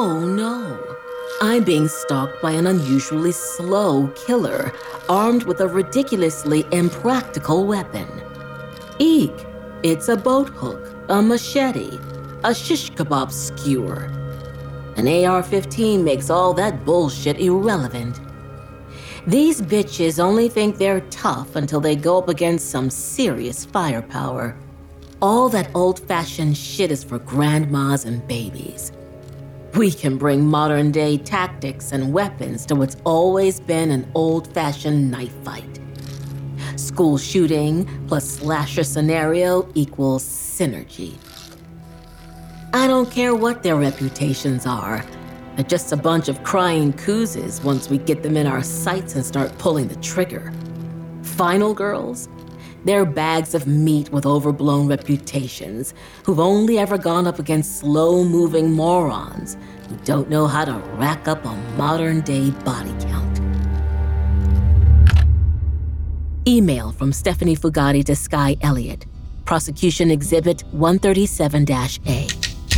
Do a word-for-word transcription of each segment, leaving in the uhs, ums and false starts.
Oh no. I'm being stalked by an unusually slow killer, armed with a ridiculously impractical weapon. Eek, it's a boat hook, a machete, a shish kebab skewer. An A R fifteen makes all that bullshit irrelevant. These bitches only think they're tough until they go up against some serious firepower. All that old-fashioned shit is for grandmas and babies. We can bring modern-day tactics and weapons to what's always been an old-fashioned knife fight. School shooting plus slasher scenario equals synergy. I don't care what their reputations are. They're just a bunch of crying koozes once we get them in our sights and start pulling the trigger. Final girls? They're bags of meat with overblown reputations who've only ever gone up against slow-moving morons who don't know how to rack up a modern-day body count. Email from Stephanie Fugati to Sky Elliott. Prosecution Exhibit one thirty-seven dash A.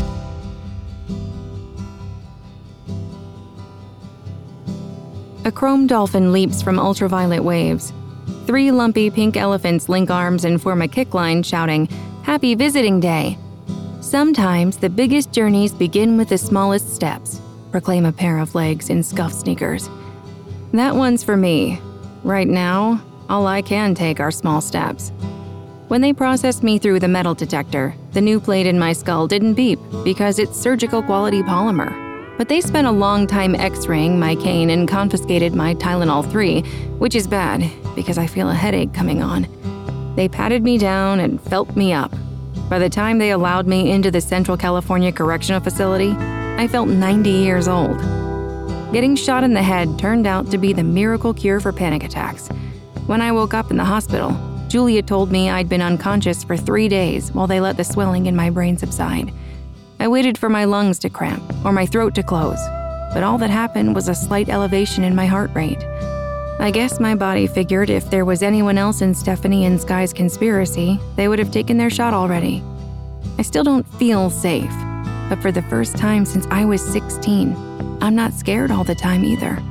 A chrome dolphin leaps from ultraviolet waves. Three lumpy pink elephants link arms and form a kick line, shouting, "Happy Visiting Day!" Sometimes the biggest journeys begin with the smallest steps, proclaim a pair of legs in scuffed sneakers. That one's for me. Right now, all I can take are small steps. When they processed me through the metal detector, the new plate in my skull didn't beep because it's surgical quality polymer. But they spent a long time x-raying my cane and confiscated my Tylenol three, which is bad because I feel a headache coming on. They patted me down and felt me up. By the time they allowed me into the Central California Correctional Facility, I felt ninety years old. Getting shot in the head turned out to be the miracle cure for panic attacks. When I woke up in the hospital, Julia told me I'd been unconscious for three days while they let the swelling in my brain subside. I waited for my lungs to cramp or my throat to close, but all that happened was a slight elevation in my heart rate. I guess my body figured if there was anyone else in Stephanie and Sky's conspiracy, they would have taken their shot already. I still don't feel safe, but for the first time since I was sixteen, I'm not scared all the time either.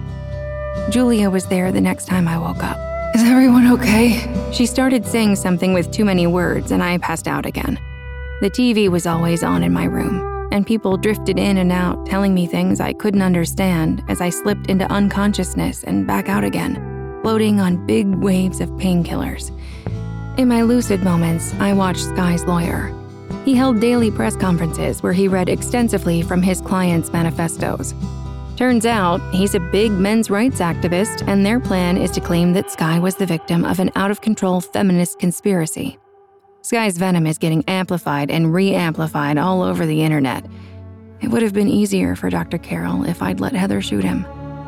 Julia was there the next time I woke up. "Is everyone okay?" She started saying something with too many words and I passed out again. The T V was always on in my room, and people drifted in and out telling me things I couldn't understand as I slipped into unconsciousness and back out again, floating on big waves of painkillers. In my lucid moments, I watched Sky's lawyer. He held daily press conferences where he read extensively from his clients' manifestos. Turns out, he's a big men's rights activist, and their plan is to claim that Sky was the victim of an out-of-control feminist conspiracy. Sky's venom is getting amplified and re-amplified all over the internet. It would have been easier for Doctor Carroll if I'd let Heather shoot him.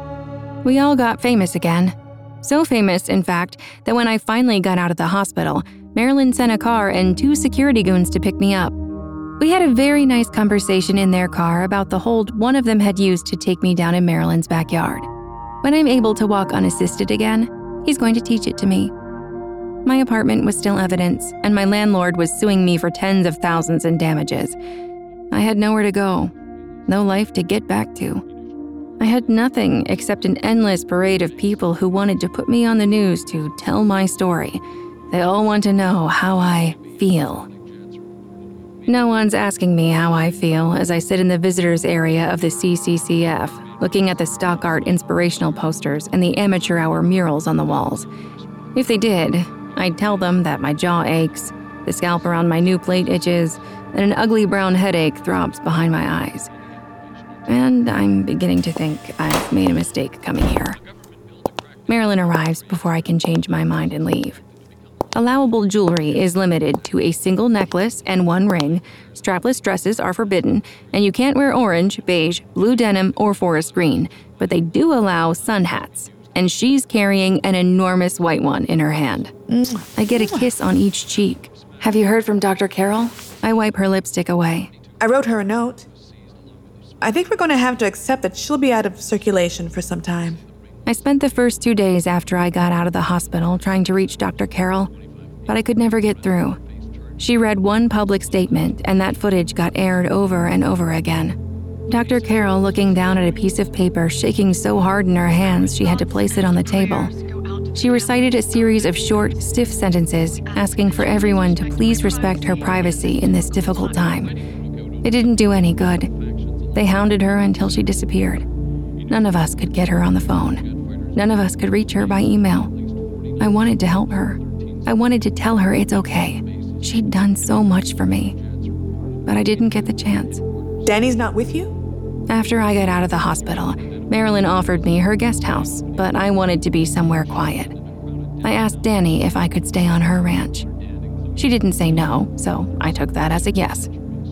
We all got famous again. So famous, in fact, that when I finally got out of the hospital, Marilyn sent a car and two security goons to pick me up. We had a very nice conversation in their car about the hold one of them had used to take me down in Marilyn's backyard. When I'm able to walk unassisted again, he's going to teach it to me. My apartment was still evidence, and my landlord was suing me for tens of thousands in damages. I had nowhere to go, no life to get back to. I had nothing except an endless parade of people who wanted to put me on the news to tell my story. They all want to know how I feel. No one's asking me how I feel as I sit in the visitors area of the C C C F, looking at the stock art inspirational posters and the amateur hour murals on the walls. If they did, I'd tell them that my jaw aches, the scalp around my new plate itches, and an ugly brown headache throbs behind my eyes. And I'm beginning to think I've made a mistake coming here. Marilyn arrives before I can change my mind and leave. Allowable jewelry is limited to a single necklace and one ring, strapless dresses are forbidden, and you can't wear orange, beige, blue denim, or forest green, but they do allow sun hats. And she's carrying an enormous white one in her hand. I get a kiss on each cheek. "Have you heard from Doctor Carroll?" I wipe her lipstick away. I wrote her a note. I think we're going to have to accept that she'll be out of circulation for some time. I spent the first two days after I got out of the hospital trying to reach Doctor Carroll, but I could never get through. She read one public statement, and that footage got aired over and over again. Doctor Carol looking down at a piece of paper, shaking so hard in her hands she had to place it on the table. She recited a series of short, stiff sentences asking for everyone to please respect her privacy in this difficult time. It didn't do any good. They hounded her until she disappeared. None of us could get her on the phone. None of us could reach her by email. I wanted to help her. I wanted to tell her it's okay. She'd done so much for me. But I didn't get the chance. Danny's not with you? After I got out of the hospital, Marilyn offered me her guest house, but I wanted to be somewhere quiet. I asked Danny if I could stay on her ranch. She didn't say no, so I took that as a yes.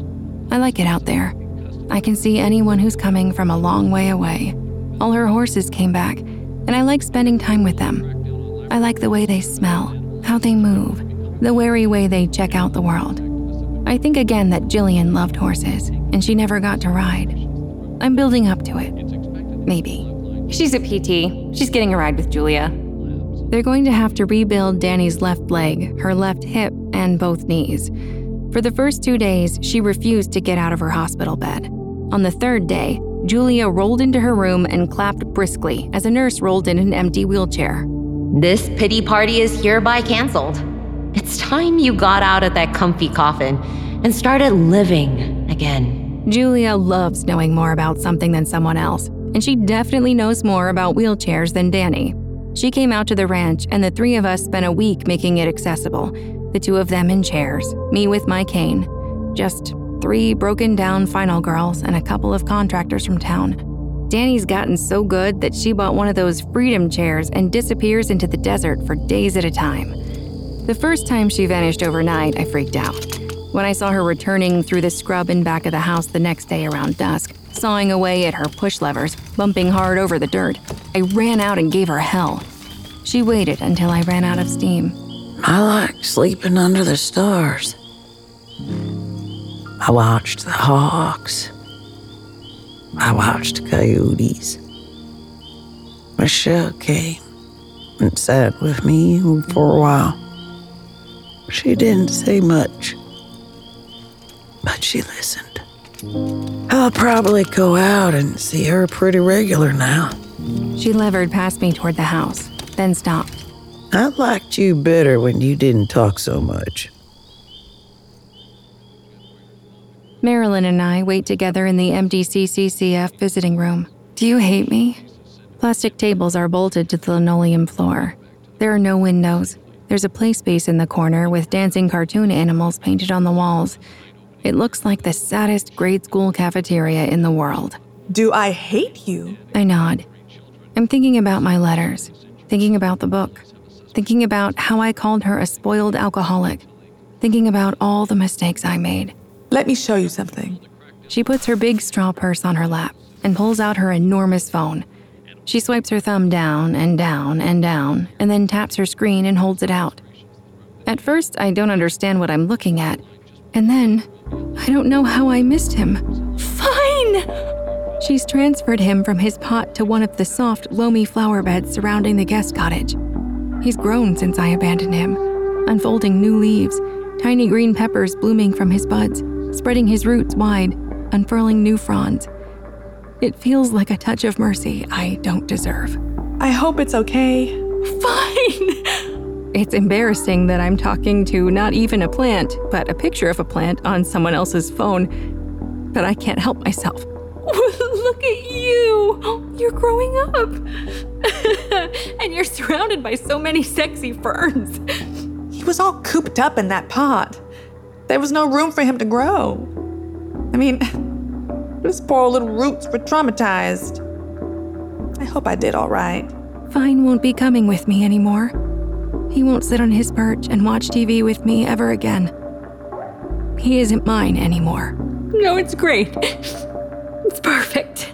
I like it out there. I can see anyone who's coming from a long way away. All her horses came back, and I like spending time with them. I like the way they smell, how they move, the wary way they check out the world. I think again that Jillian loved horses, and she never got to ride. I'm building up to it. Maybe. She's a P T. She's getting a ride with Julia. They're going to have to rebuild Danny's left leg, her left hip, and both knees. For the first two days, she refused to get out of her hospital bed. On the third day, Julia rolled into her room and clapped briskly as a nurse rolled in an empty wheelchair. This pity party is hereby canceled. It's time you got out of that comfy coffin and started living again. Julia loves knowing more about something than someone else, and she definitely knows more about wheelchairs than Danny. She came out to the ranch, and the three of us spent a week making it accessible. The two of them in chairs, me with my cane. Just three broken-down final girls and a couple of contractors from town. Danny's gotten so good that she bought one of those freedom chairs and disappears into the desert for days at a time. The first time she vanished overnight, I freaked out. When I saw her returning through the scrub in back of the house the next day around dusk, sawing away at her push levers, bumping hard over the dirt, I ran out and gave her hell. She waited until I ran out of steam. I like sleeping under the stars. I watched the hawks. I watched coyotes. Michelle came and sat with me for a while. She didn't say much, but she listened. I'll probably go out and see her pretty regular now. She levered past me toward the house, then stopped. I liked you better when you didn't talk so much. Marilyn and I wait together in the empty C C C F visiting room. Do you hate me? Plastic tables are bolted to the linoleum floor. There are no windows. There's a play space in the corner with dancing cartoon animals painted on the walls. It looks like the saddest grade school cafeteria in the world. Do I hate you? I nod. I'm thinking about my letters, thinking about the book, thinking about how I called her a spoiled alcoholic, thinking about all the mistakes I made. Let me show you something. She puts her big straw purse on her lap and pulls out her enormous phone. She swipes her thumb down and down and down and then taps her screen and holds it out. At first, I don't understand what I'm looking at. And then, I don't know how I missed him. Fine! She's transferred him from his pot to one of the soft, loamy flower beds surrounding the guest cottage. He's grown since I abandoned him, unfolding new leaves, tiny green peppers blooming from his buds, spreading his roots wide, unfurling new fronds. It feels like a touch of mercy I don't deserve. I hope it's okay. Fine! It's embarrassing that I'm talking to not even a plant, but a picture of a plant on someone else's phone. But I can't help myself. Look at you! You're growing up! And you're surrounded by so many sexy ferns. He was all cooped up in that pot. There was no room for him to grow. I mean, those poor little roots were traumatized. I hope I did all right. Fine won't be coming with me anymore. He won't sit on his perch and watch T V with me ever again. He isn't mine anymore. No, it's great. It's perfect.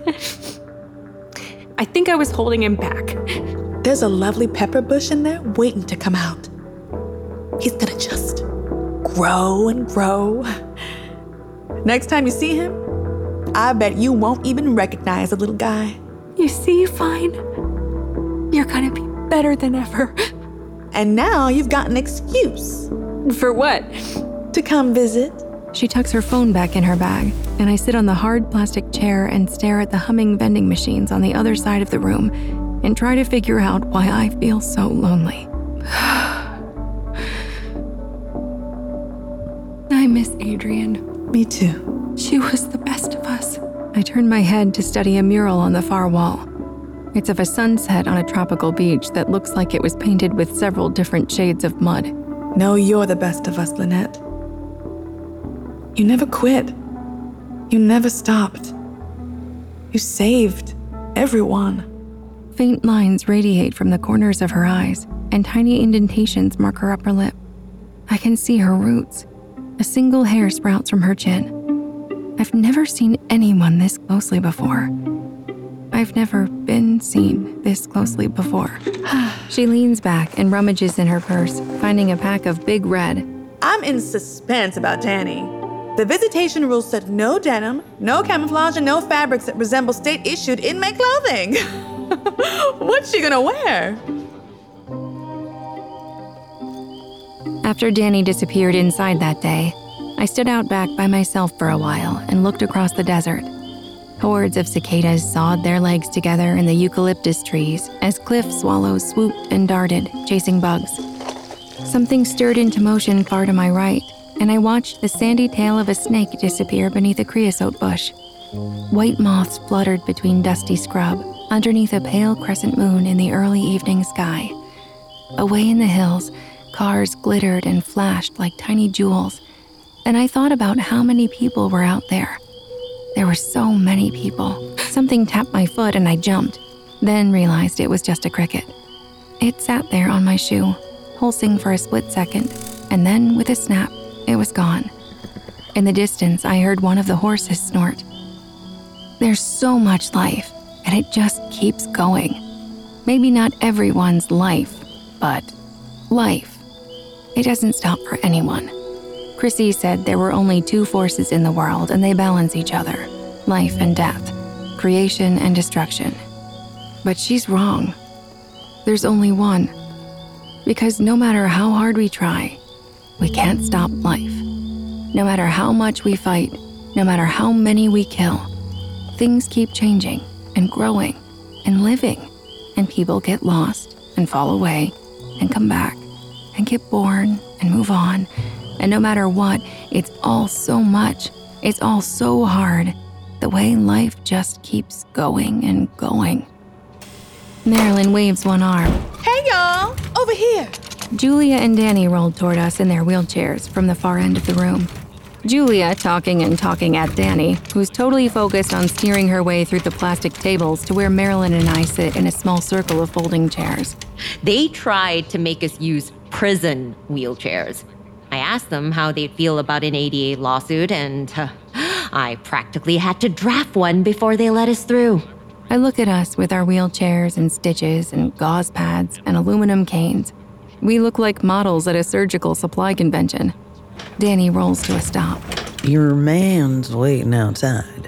I think I was holding him back. There's a lovely pepper bush in there waiting to come out. He's gonna just grow and grow. Next time you see him, I bet you won't even recognize the little guy. You see, Fine? You're gonna be better than ever. And now you've got an excuse. For what? To come visit. She tucks her phone back in her bag, and I sit on the hard plastic chair and stare at the humming vending machines on the other side of the room and try to figure out why I feel so lonely. I miss Adrian. Me too. She was the best of us. I turn my head to study a mural on the far wall. It's of a sunset on a tropical beach that looks like it was painted with several different shades of mud. No, you're the best of us, Lynette. You never quit. You never stopped. You saved everyone. Faint lines radiate from the corners of her eyes, and tiny indentations mark her upper lip. I can see her roots. A single hair sprouts from her chin. I've never seen anyone this closely before. I've never been seen this closely before. She leans back and rummages in her purse, finding a pack of Big Red. I'm in suspense about Danny. The visitation rules said no denim, no camouflage, and no fabrics that resemble state-issued inmate clothing. What's she gonna wear? After Danny disappeared inside that day, I stood out back by myself for a while and looked across the desert. Hordes of cicadas sawed their legs together in the eucalyptus trees as cliff swallows swooped and darted, chasing bugs. Something stirred into motion far to my right, and I watched the sandy tail of a snake disappear beneath a creosote bush. White moths fluttered between dusty scrub underneath a pale crescent moon in the early evening sky. Away in the hills, cars glittered and flashed like tiny jewels, and I thought about how many people were out there. There were so many people. Something tapped my foot and I jumped, then realized it was just a cricket. It sat there on my shoe, pulsing for a split second, and then with a snap, it was gone. In the distance, I heard one of the horses snort. There's so much life, and it just keeps going. Maybe not everyone's life, but life. It doesn't stop for anyone. Chrissy said there were only two forces in the world, and they balance each other, life and death, creation and destruction. But she's wrong. There's only one. Because no matter how hard we try, we can't stop life. No matter how much we fight, no matter how many we kill, things keep changing and growing and living, and people get lost and fall away and come back and get born and move on. And no matter what, it's all so much. It's all so hard. The way life just keeps going and going. Marilyn waves one arm. Hey, y'all, over here. Julia and Danny rolled toward us in their wheelchairs from the far end of the room. Julia talking and talking at Danny, who's totally focused on steering her way through the plastic tables to where Marilyn and I sit in a small circle of folding chairs. They tried to make us use prison wheelchairs. I asked them how they'd feel about an A D A lawsuit, and uh, I practically had to draft one before they let us through. I look at us with our wheelchairs and stitches and gauze pads and aluminum canes. We look like models at a surgical supply convention. Danny rolls to a stop. Your man's waiting outside.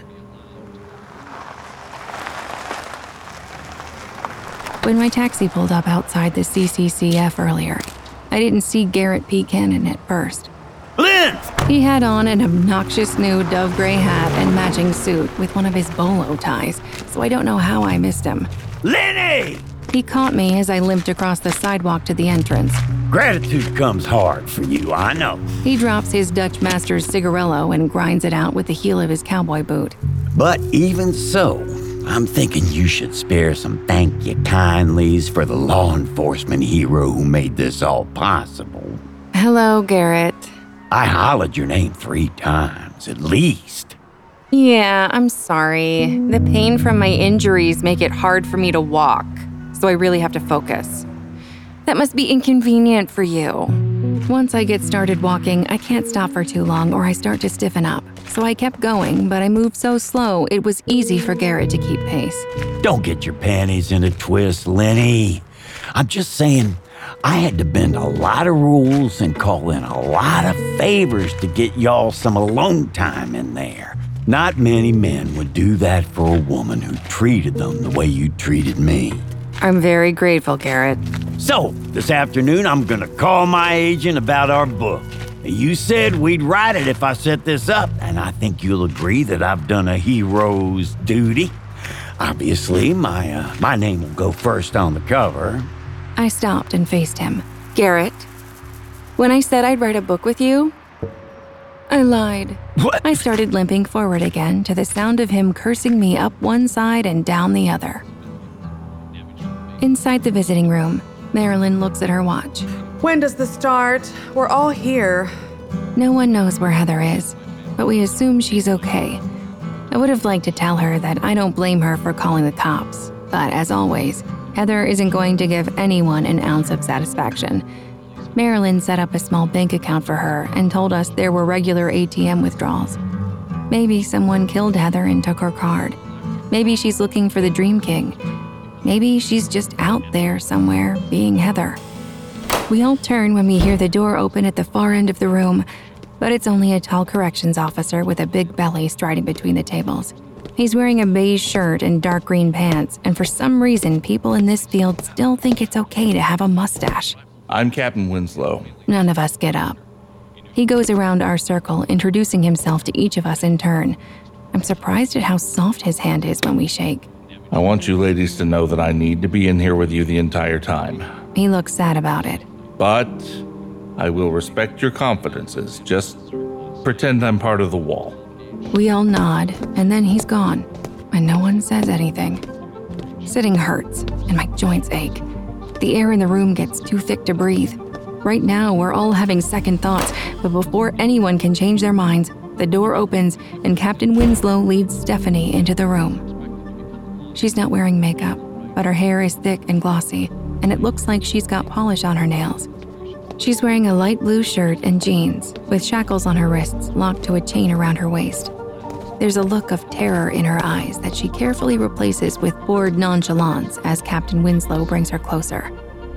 When my taxi pulled up outside the C C C F earlier, I didn't see Garrett P. Cannon at first. Lynn! He had on an obnoxious new dove gray hat and matching suit with one of his bolo ties, so I don't know how I missed him. Lenny! He caught me as I limped across the sidewalk to the entrance. Gratitude comes hard for you, I know. He drops his Dutch Master's cigarillo and grinds it out with the heel of his cowboy boot. But even so, I'm thinking you should spare some thank you kindlies for the law enforcement hero who made this all possible. Hello, Garrett. I hollered your name three times, at least. Yeah, I'm sorry. The pain from my injuries make it hard for me to walk, so I really have to focus. That must be inconvenient for you. Once I get started walking, I can't stop for too long or I start to stiffen up. So I kept going, but I moved so slow it was easy for Garrett to keep pace. Don't get your panties in a twist, Lenny. I'm just saying, I had to bend a lot of rules and call in a lot of favors to get y'all some alone time in there. Not many men would do that for a woman who treated them the way you treated me. I'm very grateful, Garrett. So, this afternoon I'm gonna call my agent about our book. You said we'd write it if I set this up, and I think you'll agree that I've done a hero's duty. Obviously, my uh, my name will go first on the cover. I stopped and faced him. Garrett, when I said I'd write a book with you, I lied. What? I started limping forward again to the sound of him cursing me up one side and down the other. Inside the visiting room, Marilyn looks at her watch. When does this start? We're all here. No one knows where Heather is, but we assume she's okay. I would have liked to tell her that I don't blame her for calling the cops, but as always, Heather isn't going to give anyone an ounce of satisfaction. Marilyn set up a small bank account for her and told us there were regular A T M withdrawals. Maybe someone killed Heather and took her card. Maybe she's looking for the Dream King. Maybe she's just out there somewhere being Heather. We all turn when we hear the door open at the far end of the room, but it's only a tall corrections officer with a big belly striding between the tables. He's wearing a beige shirt and dark green pants, and for some reason, people in this field still think it's okay to have a mustache. I'm Captain Winslow. None of us get up. He goes around our circle, introducing himself to each of us in turn. I'm surprised at how soft his hand is when we shake. I want you ladies to know that I need to be in here with you the entire time. He looks sad about it. But I will respect your confidences. Just pretend I'm part of the wall. We all nod, and then he's gone, and no one says anything. Sitting hurts, and my joints ache. The air in the room gets too thick to breathe. Right now, we're all having second thoughts, but before anyone can change their minds, the door opens, and Captain Winslow leads Stephanie into the room. She's not wearing makeup, but her hair is thick and glossy, and it looks like she's got polish on her nails. She's wearing a light blue shirt and jeans, with shackles on her wrists locked to a chain around her waist. There's a look of terror in her eyes that she carefully replaces with bored nonchalance as Captain Winslow brings her closer.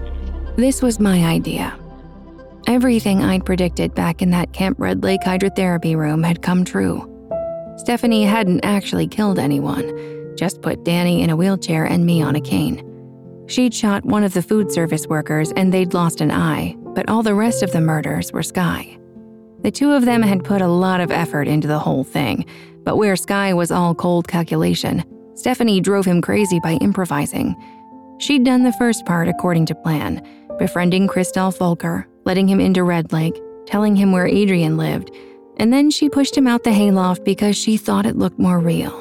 This was my idea. Everything I'd predicted back in that Camp Red Lake hydrotherapy room had come true. Stephanie hadn't actually killed anyone, just put Danny in a wheelchair and me on a cane. She'd shot one of the food service workers and they'd lost an eye, but all the rest of the murders were Sky. The two of them had put a lot of effort into the whole thing, but where Sky was all cold calculation, Stephanie drove him crazy by improvising. She'd done the first part according to plan, befriending Christoph Volker, letting him into Red Lake, telling him where Adrian lived, and then she pushed him out the hayloft because she thought it looked more real.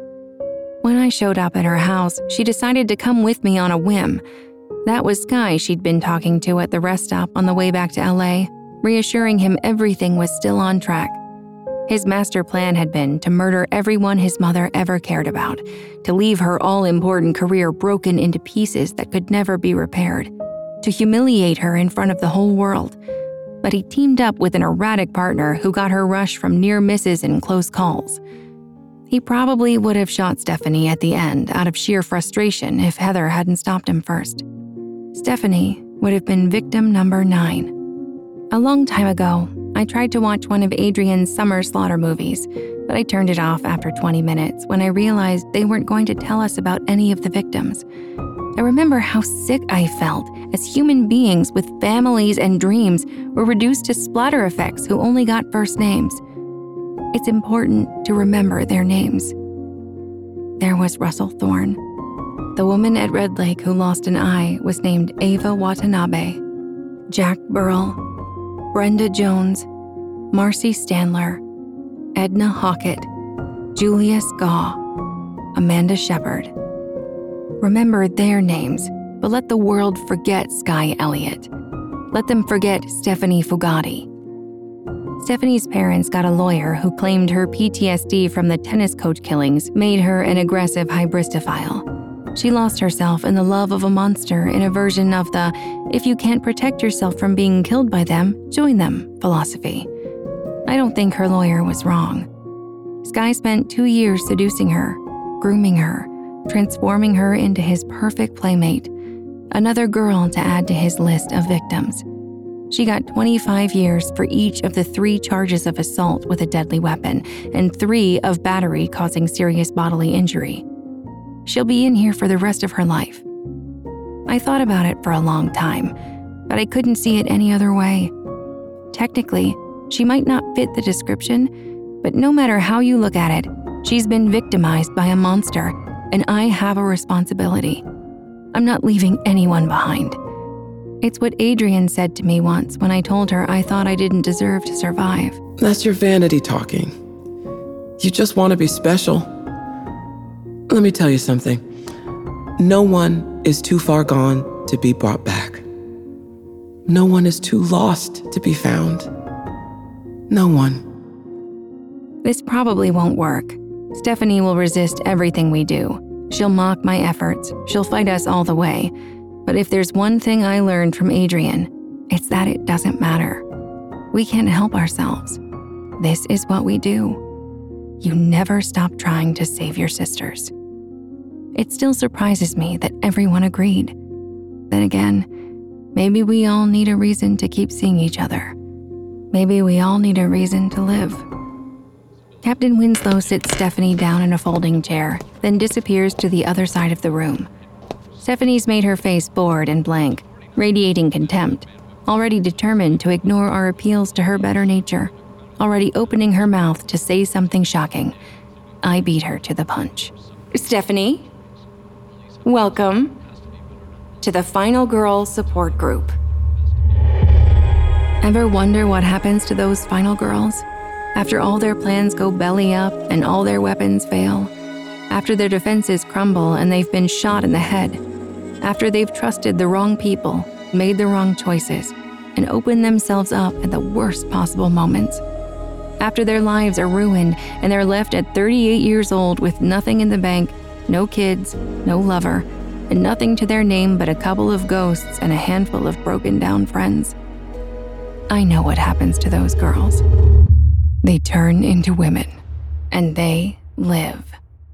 When I showed up at her house, she decided to come with me on a whim. That was Sky she'd been talking to at the rest stop on the way back to L A, reassuring him everything was still on track. His master plan had been to murder everyone his mother ever cared about, to leave her all-important career broken into pieces that could never be repaired, to humiliate her in front of the whole world. But he teamed up with an erratic partner who got her rushed from near misses and close calls. He probably would have shot Stephanie at the end out of sheer frustration if Heather hadn't stopped him first. Stephanie would have been victim number nine. A long time ago, I tried to watch one of Adrian's summer slaughter movies, but I turned it off after twenty minutes when I realized they weren't going to tell us about any of the victims. I remember how sick I felt as human beings with families and dreams were reduced to splatter effects who only got first names. It's important to remember their names. There was Russell Thorne. The woman at Red Lake who lost an eye was named Ava Watanabe. Jack Burrell, Brenda Jones, Marcy Standler, Edna Hockett, Julia Skaw, Amanda Shepard. Remember their names, but let the world forget Sky Elliott. Let them forget Stephanie Fugati. Stephanie's parents got a lawyer who claimed her P T S D from the tennis coach killings made her an aggressive hybristophile. She lost herself in the love of a monster in a version of the if you can't protect yourself from being killed by them, join them philosophy. I don't think her lawyer was wrong. Sky spent two years seducing her, grooming her, transforming her into his perfect playmate, another girl to add to his list of victims. She got twenty-five years for each of the three charges of assault with a deadly weapon and three of battery causing serious bodily injury. She'll be in here for the rest of her life. I thought about it for a long time, but I couldn't see it any other way. Technically, She might not fit the description, but no matter how you look at it, she's been victimized by a monster, and I have a responsibility. I'm not leaving anyone behind. It's what Adrian said to me once when I told her I thought I didn't deserve to survive. That's your vanity talking. You just want to be special. Let me tell you something. No one is too far gone to be brought back. No one is too lost to be found. No one. This probably won't work. Stephanie will resist everything we do. She'll mock my efforts. She'll fight us all the way. But if there's one thing I learned from Adrian, it's that it doesn't matter. We can't help ourselves. This is what we do. You never stop trying to save your sisters. It still surprises me that everyone agreed. Then again, maybe we all need a reason to keep seeing each other. Maybe we all need a reason to live. Captain Winslow sits Stephanie down in a folding chair, then disappears to the other side of the room. Stephanie's made her face bored and blank, radiating contempt, already determined to ignore our appeals to her better nature, already opening her mouth to say something shocking. I beat her to the punch. Stephanie, welcome to the Final Girl Support Group. Ever wonder what happens to those final girls? After all their plans go belly up and all their weapons fail? After their defenses crumble and they've been shot in the head? After they've trusted the wrong people, made the wrong choices, and opened themselves up at the worst possible moments? After their lives are ruined and they're left at thirty-eight years old with nothing in the bank, no kids, no lover, and nothing to their name but a couple of ghosts and a handful of broken down friends? I know what happens to those girls. They turn into women, and they live.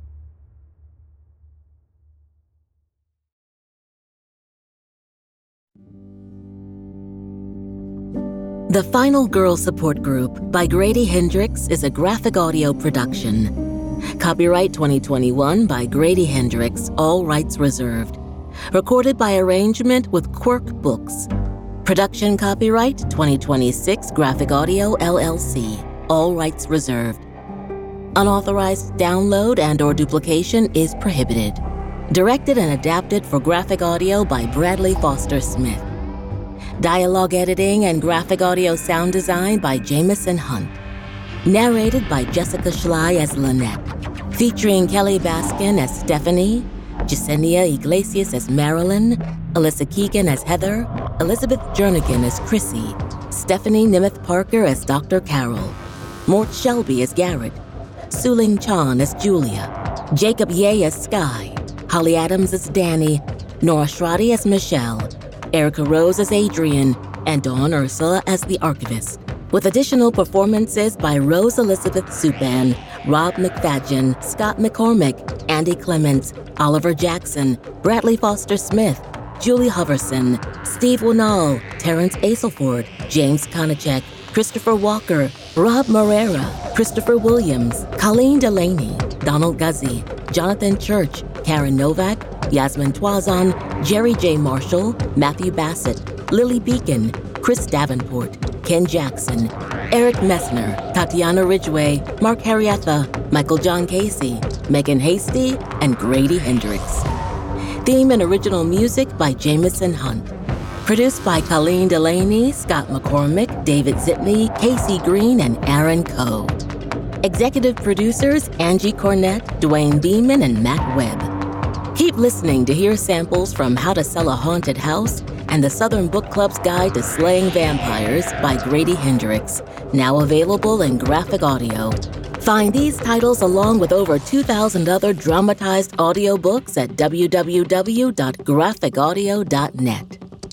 The Final Girl Support Group by Grady Hendrix is a graphic audio production. Copyright twenty twenty-one by Grady Hendrix, all rights reserved. Recorded by arrangement with Quirk Books. Production copyright twenty twenty-six Graphic Audio L L C, all rights reserved. Unauthorized download and or duplication is prohibited. Directed and adapted for graphic audio by Bradley Foster Smith. Dialogue editing and graphic audio sound design by Jameson Hunt. Narrated by Jessica Schley as Lynette. Featuring Kelly Baskin as Stephanie, Jasenia Iglesias as Marilyn, Alyssa Keegan as Heather, Elizabeth Jernigan as Chrissy, Stephanie Nemeth Parker as Doctor Carol, Mort Shelby as Garrett, Suling Chan as Julia, Jacob Ye as Sky, Holly Adams as Danny, Nora Schradi as Michelle, Erica Rose as Adrian, and Dawn Ursula as the Archivist, with additional performances by Rose Elizabeth Supan, Rob McFadgen, Scott McCormick, Andy Clements, Oliver Jackson, Bradley Foster Smith, Julie Hoverson, Steve Winall, Terrence Aselford, James Konachek, Christopher Walker, Rob Morera, Christopher Williams, Colleen Delaney, Donald Guzzi, Jonathan Church, Karen Novak, Yasmin Twazon, Jerry J. Marshall, Matthew Bassett, Lily Beacon, Chris Davenport, Ken Jackson, Eric Messner, Tatiana Ridgway, Mark Harrietha, Michael John Casey, Megan Hasty, and Grady Hendrix. Theme and original music by Jameson Hunt. Produced by Colleen Delaney, Scott McCormick, David Zitney, Casey Green, and Aaron Coe. Executive producers Angie Cornett, Dwayne Beeman, and Matt Webb. Keep listening to hear samples from How to Sell a Haunted House and the Southern Book Club's Guide to Slaying Vampires by Grady Hendrix, now available in graphic audio. Find these titles along with over two thousand other dramatized audiobooks at w w w dot graphic audio dot net.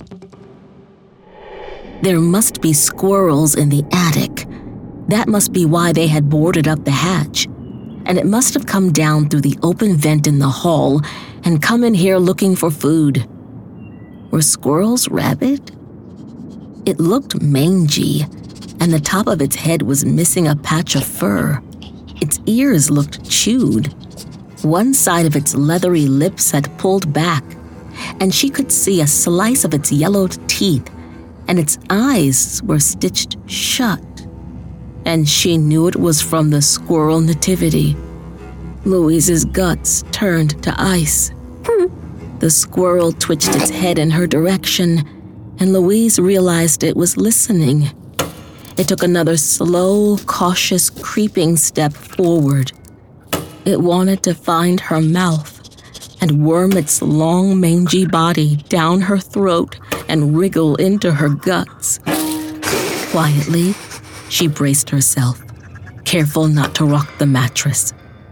There must be squirrels in the attic. That must be why they had boarded up the hatch. And it must have come down through the open vent in the hall and come in here looking for food. Were squirrels rabid? It looked mangy, and the top of its head was missing a patch of fur. Its ears looked chewed. One side of its leathery lips had pulled back, and she could see a slice of its yellowed teeth, and its eyes were stitched shut. and she knew it was from the squirrel nativity. Louise's guts turned to ice. The squirrel twitched its head in her direction, and Louise realized it was listening. It took another slow, cautious, creeping step forward. It wanted to find her mouth and worm its long, mangy body down her throat and wriggle into her guts. Quietly, she braced herself, careful not to rock the mattress.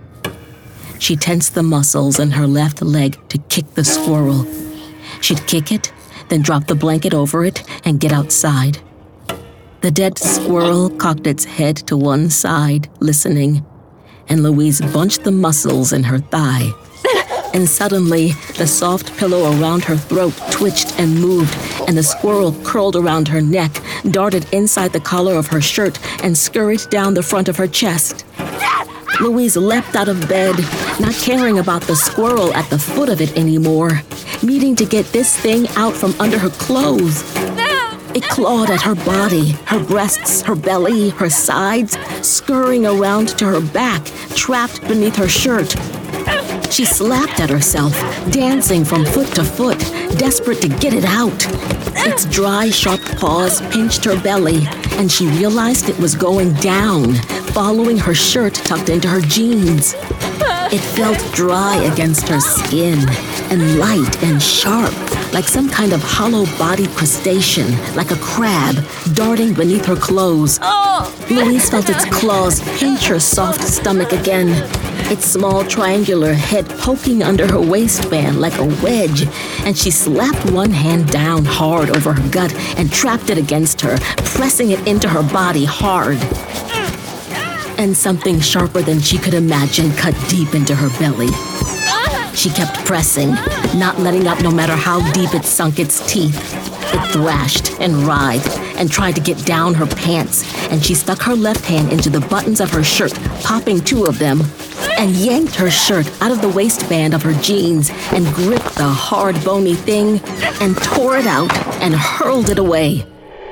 She tensed the muscles in her left leg to kick the squirrel. She'd kick it, then drop the blanket over it and get outside. The dead squirrel cocked its head to one side, listening, and Louise bunched the muscles in her thigh. And suddenly, the soft pillow around her throat twitched and moved, and the squirrel curled around her neck, darted inside the collar of her shirt, and scurried down the front of her chest. Louise leapt out of bed, not caring about the squirrel at the foot of it anymore, needing to get this thing out from under her clothes. It clawed at her body, her breasts, her belly, her sides, scurrying around to her back, trapped beneath her shirt. She slapped at herself, dancing from foot to foot, desperate to get it out. Its dry, sharp paws pinched her belly, and she realized it was going down, following her shirt tucked into her jeans. It felt dry against her skin, and light and sharp, like some kind of hollow-bodied crustacean, like a crab, darting beneath her clothes. Louise felt its claws pinch her soft stomach again, its small triangular head poking under her waistband like a wedge, and she slapped one hand down hard over her gut and trapped it against her, pressing it into her body hard. And something sharper than she could imagine cut deep into her belly. She kept pressing, not letting up no matter how deep it sunk its teeth. It thrashed and writhed and tried to get down her pants, and she stuck her left hand into the buttons of her shirt, popping two of them, and yanked her shirt out of the waistband of her jeans and gripped the hard, bony thing and tore it out and hurled it away.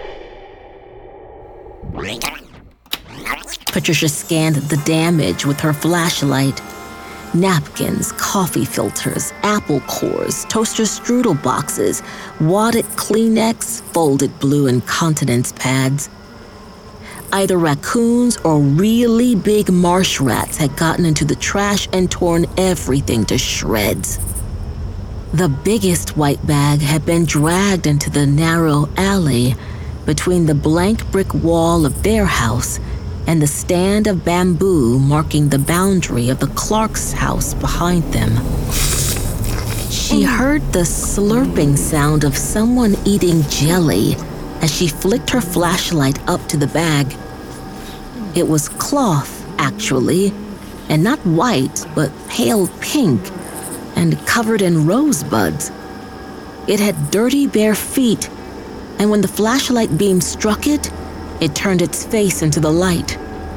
Patricia scanned the damage with her flashlight. Napkins, coffee filters, apple cores, toaster strudel boxes, wadded Kleenex, folded blue incontinence pads. Either raccoons or really big marsh rats had gotten into the trash and torn everything to shreds. The biggest white bag had been dragged into the narrow alley between the blank brick wall of their house and the stand of bamboo marking the boundary of the Clark's house behind them. She heard the slurping sound of someone eating jelly as she flicked her flashlight up to the bag. It was cloth, actually, and not white, but pale pink, and covered in rosebuds. It had dirty bare feet, and when the flashlight beam struck it, it turned its face into the light.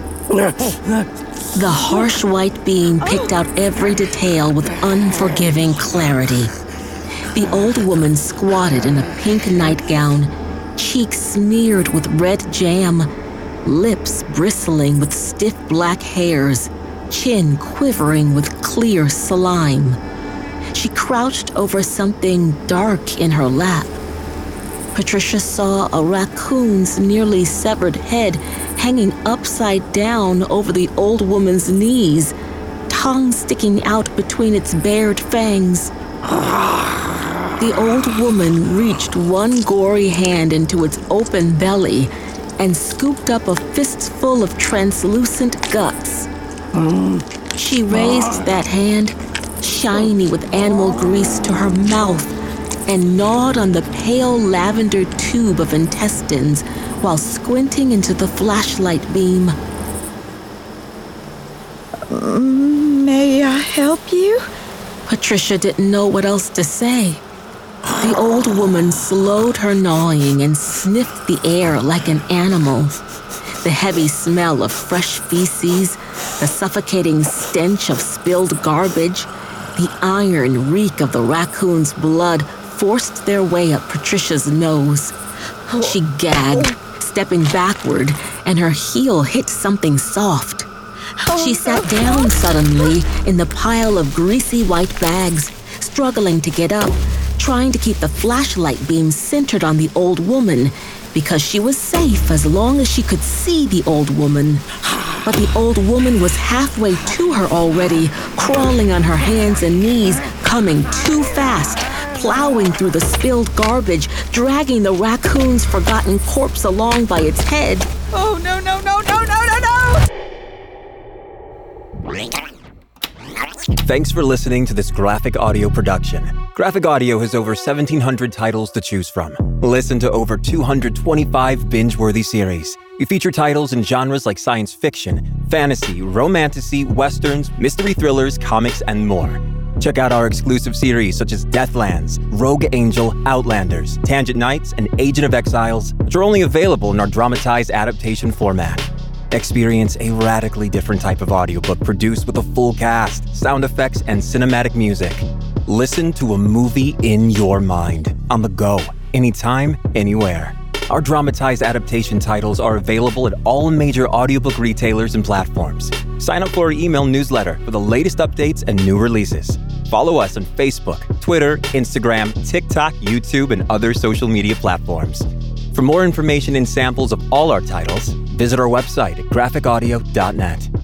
The harsh white beam picked out every detail with unforgiving clarity. The old woman squatted in a pink nightgown, cheeks smeared with red jam, lips bristling with stiff black hairs, chin quivering with clear slime. She crouched over something dark in her lap. Patricia saw a raccoon's nearly severed head hanging upside down over the old woman's knees, tongue sticking out between its bared fangs. The old woman reached one gory hand into its open belly and scooped up a fistful of translucent guts. She raised that hand, shiny with animal grease, to her mouth and gnawed on the pale lavender tube of intestines while squinting into the flashlight beam. May I help you? Patricia didn't know what else to say. The old woman slowed her gnawing and sniffed the air like an animal. The heavy smell of fresh feces, the suffocating stench of spilled garbage, the iron reek of the raccoon's blood forced their way up Patricia's nose. She gagged, stepping backward, and her heel hit something soft. She sat down suddenly in the pile of greasy white bags, struggling to get up, trying to keep the flashlight beam centered on the old woman because she was safe as long as she could see the old woman. But the old woman was halfway to her already, crawling on her hands and knees, coming too fast, plowing through the spilled garbage, dragging the raccoon's forgotten corpse along by its head. Oh, no, no, no, no, no, no, no! Thanks for listening to this graphic audio production. Graphic Audio has over seventeen hundred titles to choose from. Listen to over two hundred twenty-five binge-worthy series. We feature titles in genres like science fiction, fantasy, romantasy, westerns, mystery thrillers, comics, and more. Check out our exclusive series such as Deathlands, Rogue Angel, Outlanders, Tangent Knights, and Agent of Exiles, which are only available in our dramatized adaptation format. Experience a radically different type of audiobook produced with a full cast, sound effects, and cinematic music. Listen to a movie in your mind, on the go, anytime, anywhere. Our dramatized adaptation titles are available at all major audiobook retailers and platforms. Sign up for our email newsletter for the latest updates and new releases. Follow us on Facebook, Twitter, Instagram, TikTok, YouTube, and other social media platforms. For more information and samples of all our titles, visit our website at graphic audio dot net.